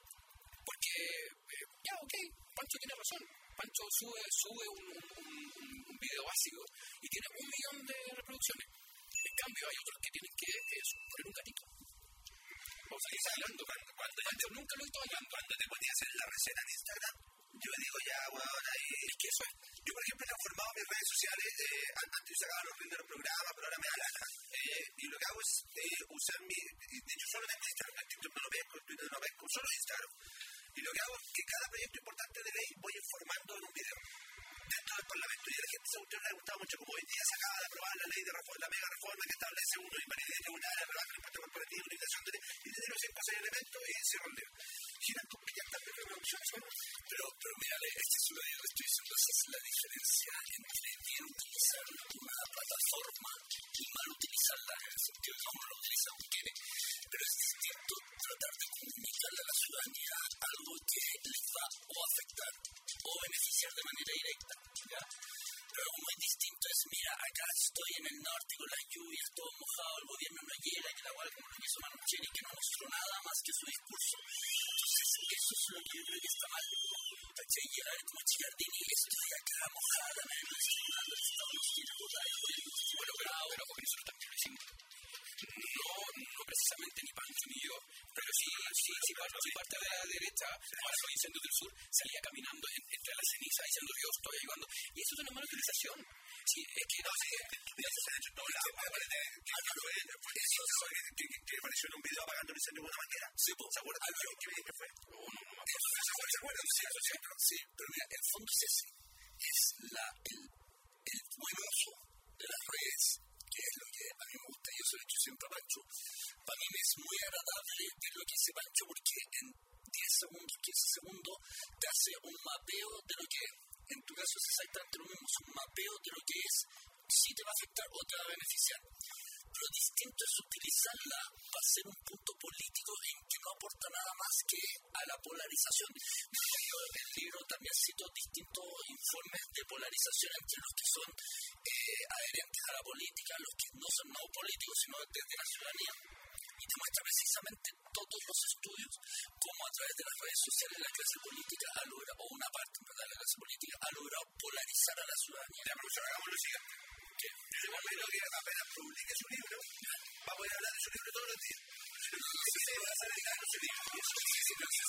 Porque, eh, ya, ok, Pancho tiene razón. Pancho sube, sube un, un, un, un video básico y tiene un millón de reproducciones. En cambio, hay otros que tienen que eh, poner un gatito. Vamos a seguir bailando. Cuando, cuando Pancho te, nunca lo he visto bailando. Cuando te ponías en la receta de Instagram, yo digo ya, weón, ahí. Es que eso es. Yo, por ejemplo, he transformado mis redes sociales. Eh, antes yo sacaba los primeros programas, pero ahora me da lana. Eh, y lo que hago es eh, usar mi. De hecho, solo tengo Instagram. En TikTok no lo pesco, en Twitter no lo pesco, solo Instagram. Y lo que hago es que cada proyecto importante de ley voy informando en un video dentro del Parlamento. Y a la gente se ha gustado mucho, como hoy día se acaba de aprobar la ley de reforma, la mega reforma que establece uno invalidez tribunales, rebaja el impuesto corporativo, limitación de ley, y te digo cinco o seis elementos y cierro el libro. Giran con quinientas mil reproducciones, ¿no? Pero, pero mira, esto es lo que yo estoy diciendo, esa es la diferencia entre bien utilizar una plataforma y mal utilizarla, en el sentido de cómo lo utiliza uno quiere. Pero es distinto tratar de comunicarle a la ciudadanía algo que les va o a afectar o beneficiar de manera directa, ¿ya? Pero algo muy distinto es, mira, acá estoy en el norte con las lluvias, todo mojado, el gobierno no llega, que la guarda como lo hizo Manucheni, que no mostró nada más que su discurso. Entonces, eso es lo que yo creo que está mal. ¿Cachai? Llegar como Chicardini, estoy acá mojada, me lo estoy dando, estamos en la boda de gobierno. Bueno, pero ahora con eso también lo hicimos. No, no precisamente ni Pancho ni yo, pero sí, sí, sí, parte, sí, parte de la derecha, ahora soy Incendios del Sur, salía caminando en, entre la ceniza diciendo yo estoy ayudando. Y eso es una mala utilización. Sí, es que no sé, eso se ha hecho todo el tiempo. Eso que apareció en un video apagando el incendio de una manguera. Sí, ¿se acuerdan? ¿Qué video que fue? No, no, no. ¿Se acuerdan? Sí, eso es cierto. Sí, pero mira, el fondo es ese. Es la, el, el buen uso de las redes, que es lo que a mí me gusta. Yo se lo he hecho siempre a Pancho. Para mí me es muy agradable ver lo que hace Pancho, porque en eso es exactamente lo mismo, es un mapeo de lo que es, si te va a afectar o te va a beneficiar. Lo distinto es utilizarla para ser un punto político en que no aporta nada más que a la polarización. Yo en el libro también cito distintos informes de polarización entre los que son eh, adherentes a la política, los que no son no políticos, sino desde la ciudadanía. Y demuestra precisamente todos los estudios cómo a través de las redes sociales la clase política ha logrado, o una parte de la clase política, ha logrado polarizar a la ciudadanía. Ya, profesor, hagamos lo siguiente. Que el momento que apenas publique su libro, va a poder hablar de su libro todos los días. Si se va a hacer el su libro. Y eso sí, sí, sí,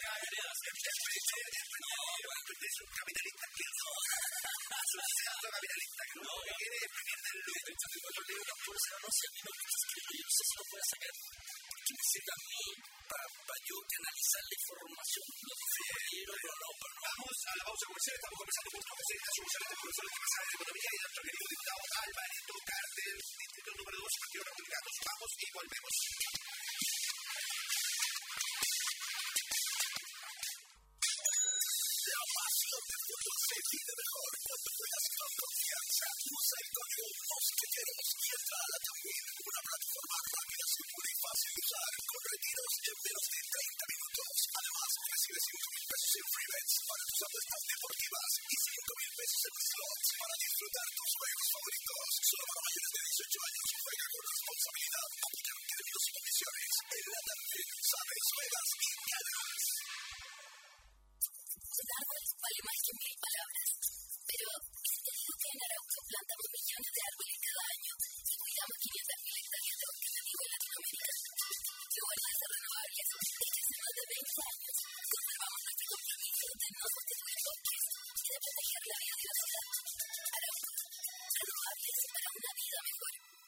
es un capitalista que no, es un cierto capitalista que no quiere vivir del lucro. Los libros, por eso no sé, a mí no me gusta escribirlo, yo no sé si lo puedo sacar, porque necesita a mí para yo canalizar la información. No sé si es libro, pero no, pero no. Vamos a la pausa comercial, estamos conversando con nuestros especialistas, somos el profesor de Universidad de Economía y nuestro querido diputado Alvarito Cartel, distrito número dos, Partido Republicano. Vamos y volvemos. La pasión del fútbol se vive mejor cuando juegas con confianza. Usa el código Mosqueteros y entra a la también, una plataforma rápida, segura y fácil de usar, con retiros en menos de treinta minutos. Además, recibes cinco mil pesos en free bets para tus apuestas deportivas y cinco mil pesos en slots para disfrutar tus juegos favoritos. Solo para mayores de dieciocho años, juega con responsabilidad. Aplican términos y condiciones. En la también, sabes, juegas y ganas. Un árbol vale más que mil palabras, pero te digo que en Arauco plantamos millones de árboles cada año y cuidamos quinientas mil hectáreas de bosque nativo en Latinoamérica. Que guardas de renovables hechas en más de veinte años, conservamos nuestro compromiso de no destruir bosques y de proteger la biodiversidad. Arauco, renovables para una vida mejor.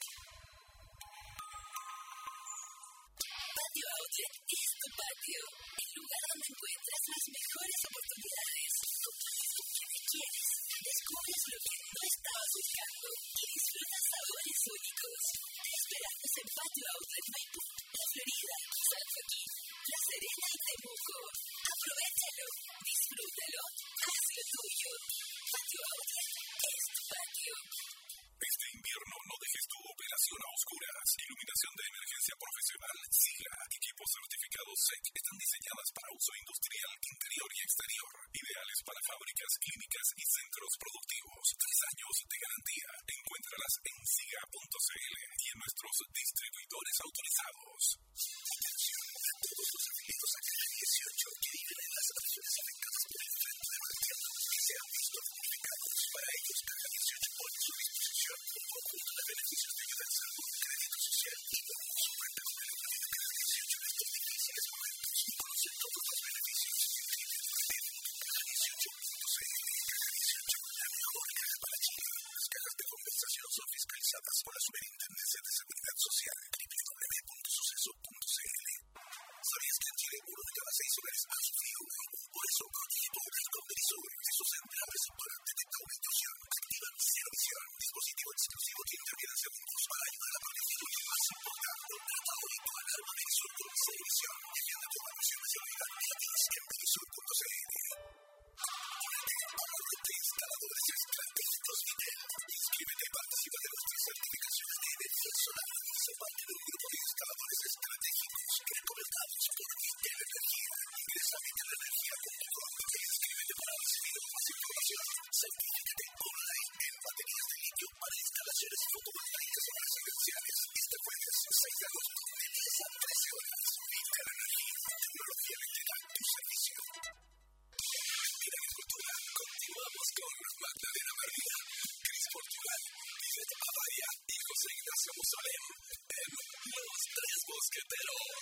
Patio Outlet es tu patio, el lugar donde encuentras las mejores oportunidades. Con todo lo que me quieres, descubres lo que no estabas buscando y disfrutas sabores únicos. Te esperamos en Patio Outlet Maipú, La Florida, San Joaquín, La Serena y Temuco. Aprovechalo, disfrútalo, hazlo tuyo. Patio Outlet es tu patio. Este invierno no dejes tu operación a oscuras. Iluminación de emergencia profesional SIGA. Equipos certificados S E C están diseñadas para uso industrial, interior y exterior. Ideales para fábricas, clínicas y centros productivos. Tres años de garantía. Encuéntralas en siga punto c l y en nuestros distribuidores autorizados. Atención a todos los afiliados a Canal dieciocho que viven en las regiones afectadas por el frente de Martiano y se han visto comunicados. Para ellos, Canal dieciocho pone a su disposición un conjunto de beneficios de ayuda en salud, crédito social y bonos. Cuenta con el apoyo de Canal dieciocho en estos difíciles momentos y conoce todos los beneficios. Inscríbete en canal dieciocho punto c l. Canal dieciocho, la mejor caja para Chile. Las cajas de compensación son fiscalizadas por la Superintendencia de Seguridad Social. w w w punto suceso punto c l. ¿Sabías que en Chile uno de cada seis hogares ha sufrido un robo? Por eso, protege tu hogar con Verisur. Su central receptora detecta una intrusión. Activan Cero Visión, dispositivo exclusivo que interviene en segundos para ayudar a proteger lo que más importa. Contrata hoy tu alarma Verisur con Cero Visión. Defiende tu evaluación de seguridad gratis en verisur punto c l. Únete a la red de instaladores estratégicos Videl. Inscríbete y participa de nuestras certificaciones de energía solar. Sé parte de un grupo de instaladores estratégicos recomendados por Videl Energía. Ingresa a videl energía punto com e inscríbete para recibir más información. Certifícate online en baterías de litio para instalaciones fotovoltaicas y residenciales. Este jueves, seis de agosto, de diez a trece horas. Videl Energía, tecnología eléctrica, tu servicio. En agricultura, continuamos con Magdalena María, Cris Portugal, Lisette Avaria y José Ignacio Musolem en Los Tres Mosqueteros.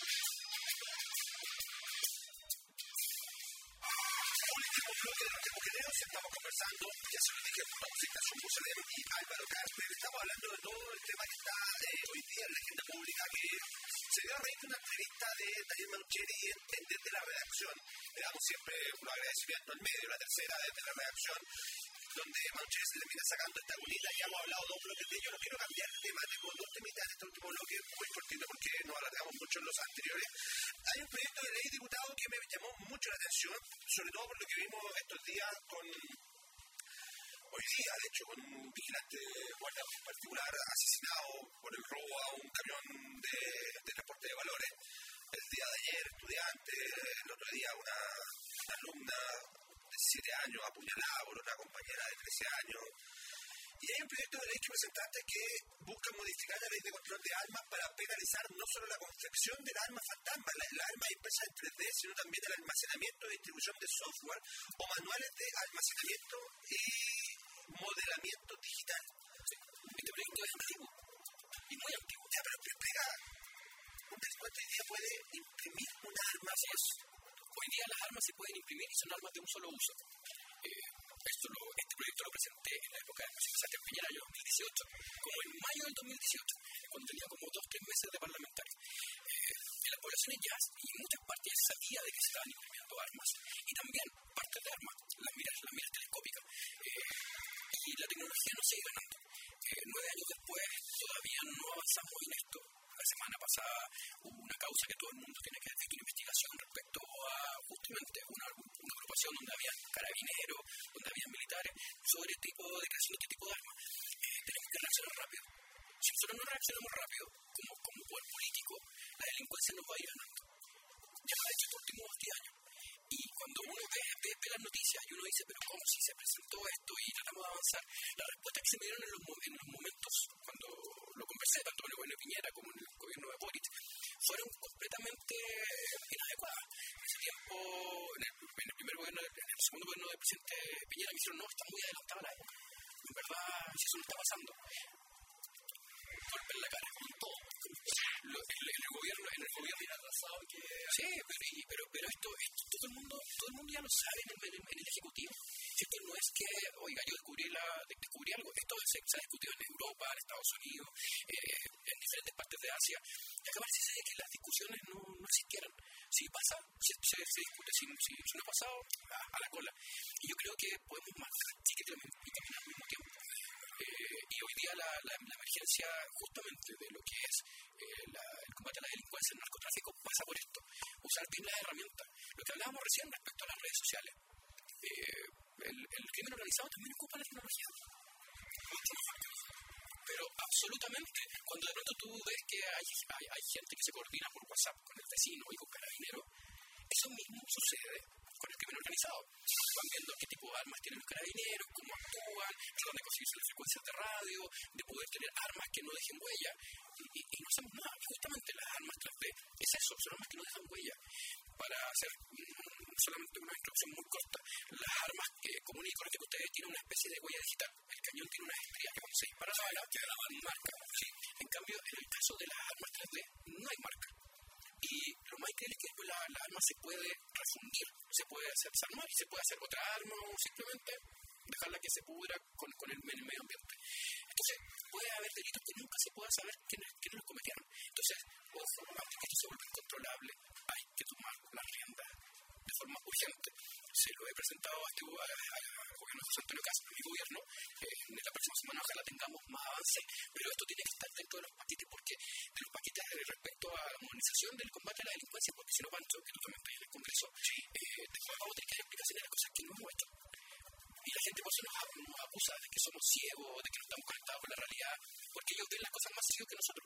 Último bloque de los Mosqueteros, estamos conversando, ya se lo dije, con José Ignacio Musolem y Álvaro Carter. Estamos hablando de todo el tema que está eh, hoy día en la agenda pública, que se dio a raíz de una entrevista de Daniel Mancheri en Desde la Redacción. Le damos siempre un agradecimiento al medio, la tercera Desde la Redacción, donde Mancheri se termina sacando esta colita. Ya hemos hablado dos bloques de ello. No quiero cambiar de tema, tengo dos temitas en este último bloque, muy cortito porque nos alargamos mucho en los anteriores. Hay un proyecto de ley, diputado, que me llamó mucho la atención, sobre todo por lo que vimos estos días con hecho, con un vigilante de guardia particular asesinado por el robo a un camión de, de transporte de valores. El día de ayer, estudiante, el otro día una, una alumna de siete años apuñalada por una compañera de trece años. Y hay un proyecto de ley que presentaste que busca modificar la ley de control de armas para penalizar no solo la confección del arma fantasma, las la armas impresas en tres D, sino también el almacenamiento y distribución de software o manuales de almacenamiento y modelamiento digital. Este proyecto es antiguo, y muy antiguo. Ya, pero explica, un delincuente hoy día puede imprimir un arma. Así es. Hoy día las armas se pueden imprimir y son armas de un solo uso. Eh, esto lo, este proyecto lo presenté en la época de José Sebastián Piñera, año dos mil dieciocho, como en mayo del dos mil dieciocho, cuando tenía como dos o tres meses de parlamentario. Eh, en las poblaciones ya y en muchas partes ya se sabía de que se estaban imprimiendo armas, y también partes de armas, las miras, las miras telescópicas. Eh, y la tecnología no sigue ganando. Eh, nueve años después todavía no avanzamos en esto. La semana pasada hubo una causa que todo el mundo tiene que hacer una investigación respecto a justamente una, una agrupación donde había carabineros, donde había militares, sobre el tipo de creación de este tipo de armas. Eh, tenemos que reaccionar rápido. Si nosotros no reaccionamos rápido, como, como poder político, la delincuencia nos va a ir ganando. Ya lo ha hecho estos últimos diez años. Y cuando uno ve, ve, ve las noticias y uno dice, pero ¿cómo si se presentó esto y tratamos de avanzar? La respuesta que se me dieron en los, en los momentos, cuando lo conversé, tanto en el gobierno de Piñera como en el gobierno de Boric, fueron completamente inadecuadas. En ese tiempo, en el, en el primer gobierno, en el segundo gobierno del presidente Piñera, me dijeron, no, está muy adelantada la época. En verdad, si eso no está pasando, golpe en la cara, con todo. Lo, el, el gobierno, en el gobierno atrasado que... Sí, pero, pero, pero esto, esto todo, el mundo, todo el mundo ya lo sabe en el, en el, en el Ejecutivo. Esto no es que, oiga, yo descubrí, la, descubrí algo. Esto se, se ha discutido en Europa, en Estados Unidos, eh, en diferentes partes de Asia. Y acá parece que las discusiones no, no existieran. Si pasa, se, se, se discute. Si, si, si no ha pasado, a, a la cola. Y yo creo que podemos marcar tickets y caminar al mismo tiempo. Eh, y hoy día la, la, la emergencia justamente de lo que es eh, la, el combate a la delincuencia, el narcotráfico, pasa por esto, usar bien las herramientas. Lo que hablábamos recién respecto a las redes sociales, eh, el, el crimen organizado también ocupa la tecnología, pero absolutamente, cuando de pronto tú ves que hay, hay, hay gente que se coordina por WhatsApp con el vecino y con carabineros, eso mismo sucede con el crimen organizado. Van viendo qué tipo de armas tienen los carabineros, cómo actúan, tratan de conseguirse las frecuencias de radio, de poder tener armas que no dejen huella, y, y, y no hacemos nada. Justamente las armas tres D es eso, son armas que no dejan huella. Para hacer mm, solamente una introducción muy corta, las armas eh, comunes y corrientes que ustedes tienen una especie de huella digital. El cañón tiene una estría que cuando se dispara la bala queda la marca. ¿Sí? En cambio, en el caso de las armas tres D, no hay marca. Y lo más increíble es que después la, la arma se puede refundir, se puede hacer desarmar y se puede hacer otra arma o simplemente dejarla que se pudra con, con el, el medio ambiente. Entonces, puede haber delitos que nunca se pueda saber quiénes, quiénes los cometieron. Entonces, ojo, antes que esto se vuelva incontrolable, hay que tomar las riendas de forma urgente. Se lo he presentado a este al gobierno de José Antonio Castro, mi gobierno. Eh, en la próxima semana ojalá tengamos más avance, pero esto tiene que estar dentro de los paquetes, porque de los paquetes respecto a la modernización del combate a la delincuencia, porque si no, Pancho, que tú también estás en el Congreso, eh, después vamos a tener que dar explicaciones de las cosas que no hemos hecho. Y la gente por eso nos, nos acusa de que somos ciegos, de que no estamos conectados con la realidad, porque ellos ven las cosas más serias que nosotros.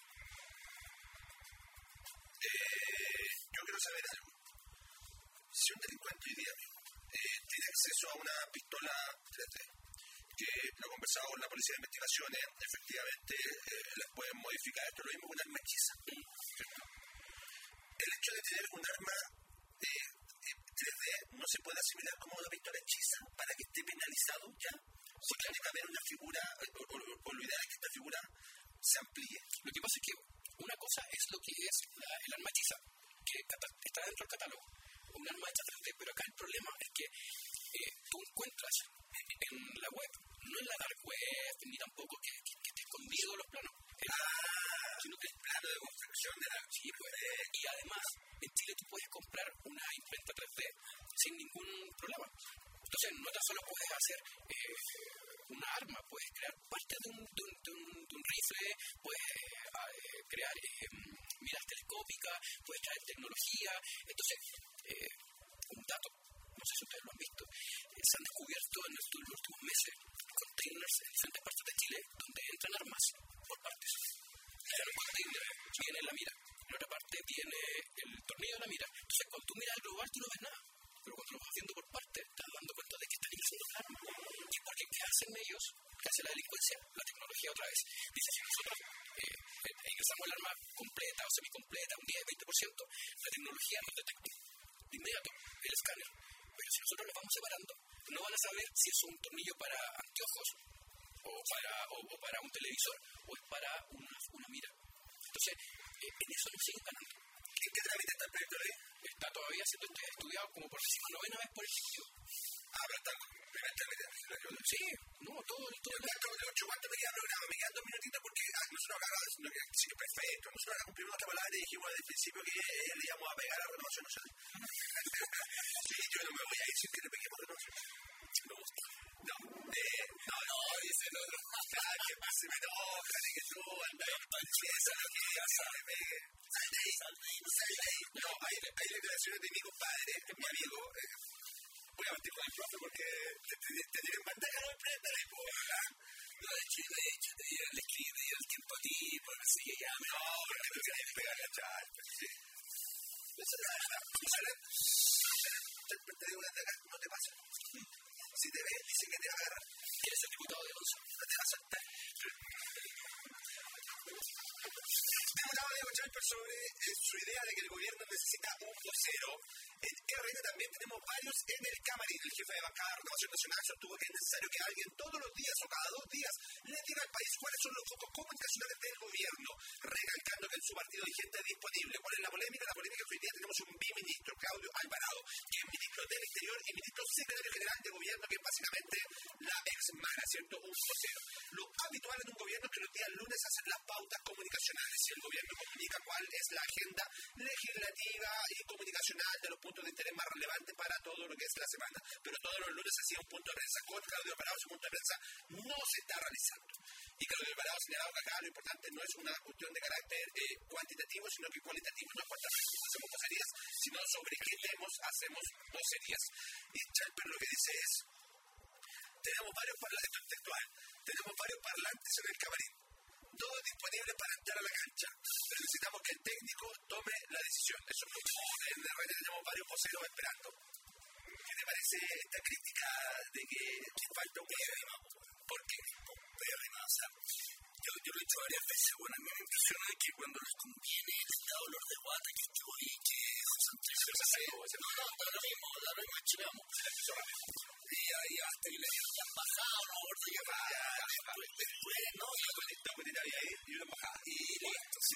Eh, yo quiero saber algo. Si un delincuente hoy día eh, tiene acceso a una pistola tres D, que lo he conversado con la policía de investigaciones, efectivamente eh, las pueden modificar. Esto es lo mismo que un arma hechiza. El hecho de tener un arma eh, tres D no se puede asimilar como una pistola hechiza para que esté penalizado ya. Si tiene que haber una figura, o, o, o lo ideal es que esta figura se amplíe. Lo que pasa es que una cosa es lo que es la, el arma hechiza, que está dentro del catálogo, un arma hecha tres D, pero acá el problema es que eh, tú encuentras en la web, no en la dark web, ni tampoco que, que, que esté escondido los planos, ah, sino que el plano de construcción de la... Sí, pues, y además, en Chile tú puedes comprar una imprenta tres D sin ningún problema. Entonces, no tan solo puedes hacer eh, una arma, puedes crear parte de un, de un, de un, de un rifle, puedes eh, crear eh, miras telescópicas, puedes traer tecnología. Entonces, eh, un dato, no sé si ustedes lo han visto, eh, se han descubierto en, estos, en los últimos meses containers en diferentes partes de Chile donde entran armas por partes. En una parte viene la mira, en otra parte viene el tornillo de la mira. Entonces, cuando tú miras el global, tú no ves nada. Pero cuando lo vas viendo por parte, te das dando cuenta de que están ingresando el arma. Y porque, ¿qué hacen ellos? ¿Qué hace la delincuencia? La tecnología otra vez. Dice, si nosotros eh, eh, ingresamos el arma completa o semicompleta, un diez, veinte por ciento, la tecnología nos detecta de inmediato el escáner. Pero si nosotros los vamos separando, no van a saber si es un tornillo para anteojos o para, o, o para un televisor o es para una, una mira. Entonces, eh, en eso nos siguen ganando. ¿En qué trámite está el proyecto de ley? Está todavía siendo estudiado como por décima novena vez por el Ejecutivo. Ah, pero está en primer trámite. Sí, no, todo el todo. ¿Cuánto me queda programa? Me quedan dos minutitos porque ah, nosotros acá, no, sí, perfecto. Nosotros acá cumplimos nuestra palabra y dijimos desde el principio que eh, le íbamos a pegar a la renovación nacional. Sí, yo no me voy a decir que le peguemos a la renovación. Me gusta. No, eh, no, no, dice no, no, que se me enojan y que tú andas en pancheza, lo que pasa, me pegue. Sal de ahí, sal de ahí, sal de ahí. No, hay, hay declaraciones de mi compadre, que es mi amigo. Eh, voy a partir con el profe porque te, te, te tienen bandeja no emprender ahí, pues, ¿verdad? No, de hecho, de hecho, te dio el escrito y el tiempo a ti, por así que ya me... No, porque me queréis pegar, ¿cachai? Sí. Eso es la verdad. ¿Salen? Te digo desde acá, no te pasa. Si te ves, dice que te va a agarrar. ¿Quieres ser diputado de Alonso? No te va a soltar. Diputado Diego Chalper sobre eh, su idea de que el gobierno necesita un vocero. En R N también tenemos varios en el camarín. El jefe de bancada de Renovación Nacional sostuvo que es necesario que alguien todos los días o cada dos días le diga al país cuáles son los focos comunicacionales del gobierno, recalcando que en su partido hay gente disponible. ¿Cuál es la polémica? La polémica es que hoy día tenemos un biministro, Claudio Alvarado, que es ministro del Interior y ministro secretario general de gobierno, que es básicamente la ex-mara, ¿cierto? Un vocero. Lo habitual en un gobierno es que los días lunes hacen las pautas comunicaciones. Si el gobierno comunica cuál es la agenda legislativa y comunicacional de los puntos de interés más relevantes para todo lo que es la semana. Pero todos los lunes hacía un punto de prensa. Con Claudio Alvarado, ese punto de prensa no se está realizando. Y Claudio Alvarado ha señalado que acá lo importante no es una cuestión de carácter eh, cuantitativo, sino que cualitativo. No es cuántas veces hacemos vocerías, sino sobre qué temas hacemos vocerías. Y Chalper lo que dice es, tenemos varios parlantes textual, tenemos varios parlantes en el camarín, todos disponibles para entrar a la cancha, pero necesitamos que el técnico tome la decisión. Eso es lo que en el R N tenemos varios voceros esperando. ¿Qué te parece esta crítica de que, que falta un pérrima? ¿Por qué? Un pérrima, o sea, yo, yo lo he hecho varias veces. Bueno, a mí me impresiona que cuando les conviene les da dolor de guata que estoy y que José Antonio se hace. No, no, da lo mismo, da lo mismo, chilamos. Y ahí hasta que le han bajado, no, por que vaya, después, después, no, y la cuentita, la cuentita había ahí y una bajada. Y listo, sí.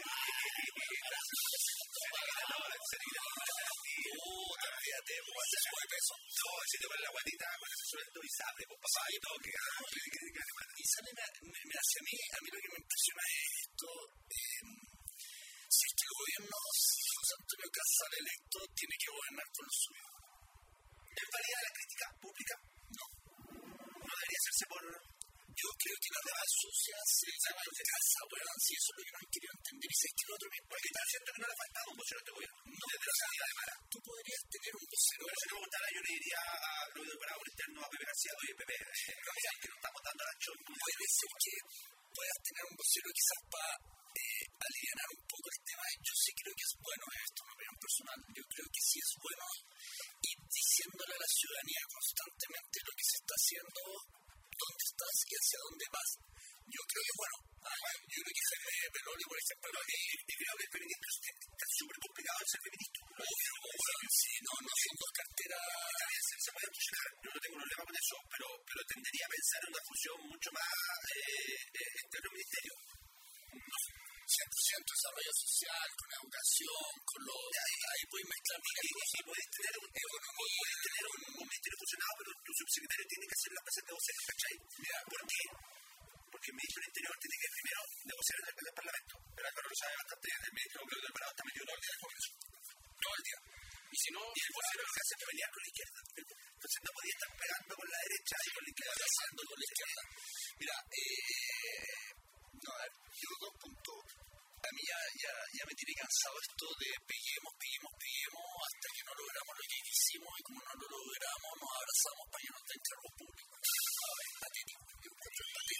Puta, fíjate, pues, se sube peso. No, si te pones la guatita con ese sueldo y sale, pues papá, y todo, que y sale, me hace a mí, a mí lo que me impresiona es esto, si es que el gobierno, si José Antonio Caz sale electo, tiene que gobernar con lo suyo. ¿Es válida la crítica pública? No. No debería hacerse por... Yo creo que las demás sucias se llaman de casa, bueno, si eso es lo que no han querido entender. Y si es que el otro mismo, porque está cierto que no le ha faltado un vocero a este gobierno. No, desde la salida de Mara. Tú podrías tener un vocero. Pero si no me gustara, yo le diría a Claudio Alvarado interno a Pepe García, oye, Pepe, eh, que nos estamos dando ancho. Puede ser que puedas tener un vocero quizás para eh, aliviar un poco el tema. Yo sí creo que es bueno esto, mi opinión personal. Yo creo que sí es bueno ir diciéndole a la ciudadanía constantemente lo que se está haciendo, dónde estás y hacia dónde vas. Yo creo que, bueno, ah, yo creo que Jaime Beloli, por ejemplo, a mí, y creo que el feminismo es súper complicado el ser feminista. Obvio, bueno, si no, no son dos carteras, se puede funcionar, yo no tengo problema con eso, pero, pero tendería a pensar en una función mucho más eh, eh, entre los ministerios. No sé. cien por ciento desarrollo social, con educación, con lo... Ahí, ahí puedes mezclar y, y, y puedes tener un, economía, puedes tener un, un ministerio funcionado, pero tu subsecretario tiene que hacer la presa de voceros, ¿cachai? ¿Por qué? Porque el ministro del Interior tiene que primero negociar en el Parlamento. Pero Álvaro lo sabe bastante bien, el ministro Claudio Alvarado está metido todo el día en el Congreso. Todo el día. Y si no, y el vocero lo que hace es pelear con la izquierda. Entonces no podía estar pegando con la derecha y con la izquierda, pasando con la izquierda. Mira, eh... no, a ver, yo dos puntos. A mí ya, ya, ya me tiene cansado esto de peguemos, peguemos, peguemos hasta que no logramos lo que hicimos y como no lo logramos nos abrazamos para que nos den cargos públicos. A ver, patético, yo encuentro patético.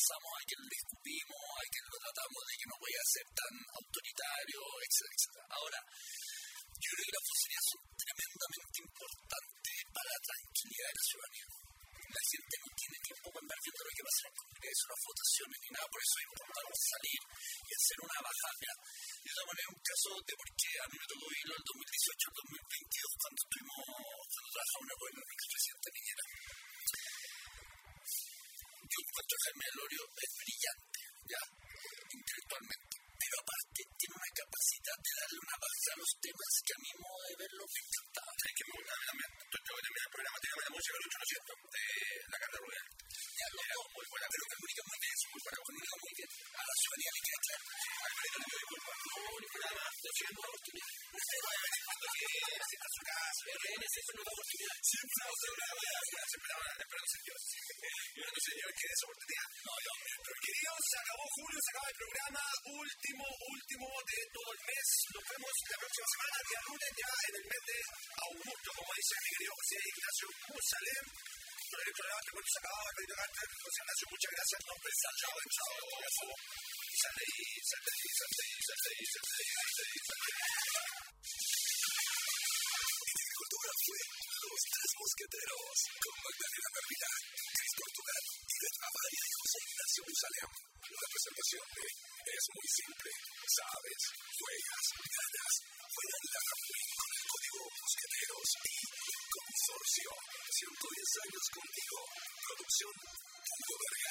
amenazamos, a quien le escupimos, a quien lo tratamos de que no vaya a ser tan autoritario, etcétera, etcétera. Ahora, yo creo que las vocerías son tremendamente importantes para la tranquilidad de la ciudadanía. La gente no tiene tiempo para andar viendo lo que pasa en el Congreso, las votaciones ni nada, por eso es importante salir y hacer una bajada. Yo te voy a poner un caso de por qué a mí me tocó vivirlo el dos mil dieciocho al dos mil veintidós cuando estuvimos, cuando trabajamos en el gobierno del presidente Piñera. Yo encuentro que Jaime Elorrio es brillante, ya, intelectualmente, pero aparte tiene una capacidad de darle una base a los temas que a mí, modo de verlo, me encantaba. Es que me gusta también. Tengo que terminar el programa, tiene la música del ocho novecientos de la Carla Rubial. Ya, los dos, muy buena, pero comunica muy bien, muy buena, comunica muy bien. A la ciudadanía le queda claro. Alfredo, le pido disculpas. No, ni programa, lo siento, una oportunidad. Usted va a ver cuando quiere, si está en su casa. R N es una oportunidad. Siempre vamos a hacer una buena, siempre la van a esperar, señor. Yo no señor, que esa oportunidad. No, yo, pero queridos, se acabó julio, se acaba el programa. Último, último de todo el mes. Nos vemos la próxima semana, día lunes, ya en el mes de Augusto, como dice mi querido José Ignacio Musalem. Con el programa que cuando se acababa, el Pedro Carter, José Ignacio, muchas gracias. No, pues, chao, chao, chao. Y sale ahí, sale ahí, sale ahí, sale ahí, sale ahí, sale ahí, sale ahí. En Agricultura fue Los Tres Mosqueteros, con Magdalena Navidad, Cris Portugal y Petra Valle y José Ignacio Musalem. La presentación de es muy simple. Sabes, juegas, ganas, juega en la Rappi con el código Mosqueteros y Consorcio. ciento diez años contigo. Producción Punto Verga.